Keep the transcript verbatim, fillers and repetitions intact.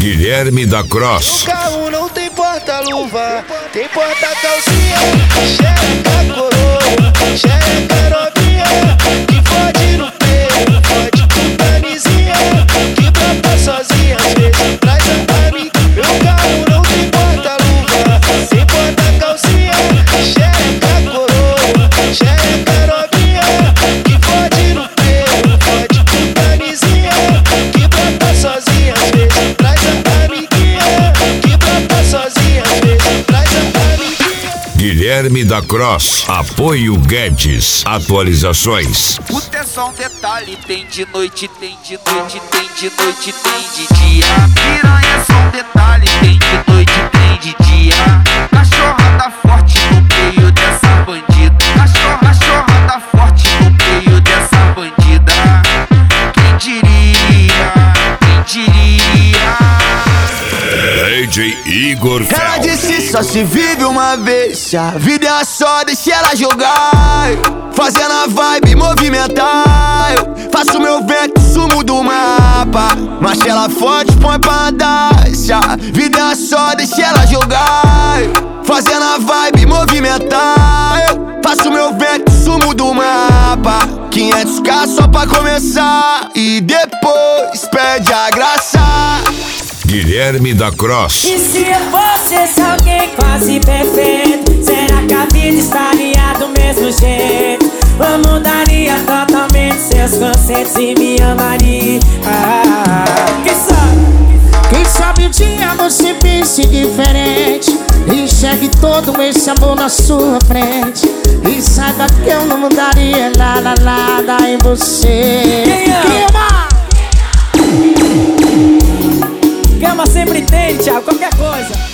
Guilherme da Cross. O carro não tem porta-luva, tem porta-calcinha, xereca coroa, xereca novinha, que fode no peito, fode com camisinha, que brota sozinha, às vezes traz a amiga. Meu carro não tem porta-luva, tem porta-calcinha, xereca coroa, xereca novinha, que fode no peito, fode com camisinha, que brota sozinha, às vezes traz a amiguinha, que brota sozinha, às vezes traz a amiguinha. Guilherme da Cross. Apoio Guedes. Atualizações. Puta é só um detalhe, tem de noite, tem de noite, tem de noite, tem de dia. Piranha é só um detalhe, tem de noite, tem de dia. Cachorra tá forte no meio dessa bandida. Cachorra, cachorra tá forte no meio dessa bandida. Quem diria, quem diria? D J Igor Ela Fel. disse só se vive uma vez, se a vida é só, deixa ela jogar. Fazendo a vibe movimentar, eu faço meu vento, sumo do mapa. Mas se ela forte, põe pra andar. Se a vida é só, deixa ela jogar. Fazendo a vibe movimentar, eu faço meu vento, sumo do mapa. quinhentos k só pra começar e depois pede a graça. Guilherme da Cross. E se eu fosse esse alguém quase perfeito, será que a vida estaria do mesmo jeito? Ou mudaria totalmente seus conceitos e me amaria? Ah, quem sabe? Quem sabe um dia você pense diferente, enxergue todo esse amor na sua frente e saiba que eu não mudaria nada, nada em você. Queima! Queima sempre tem, Thiago, qualquer coisa.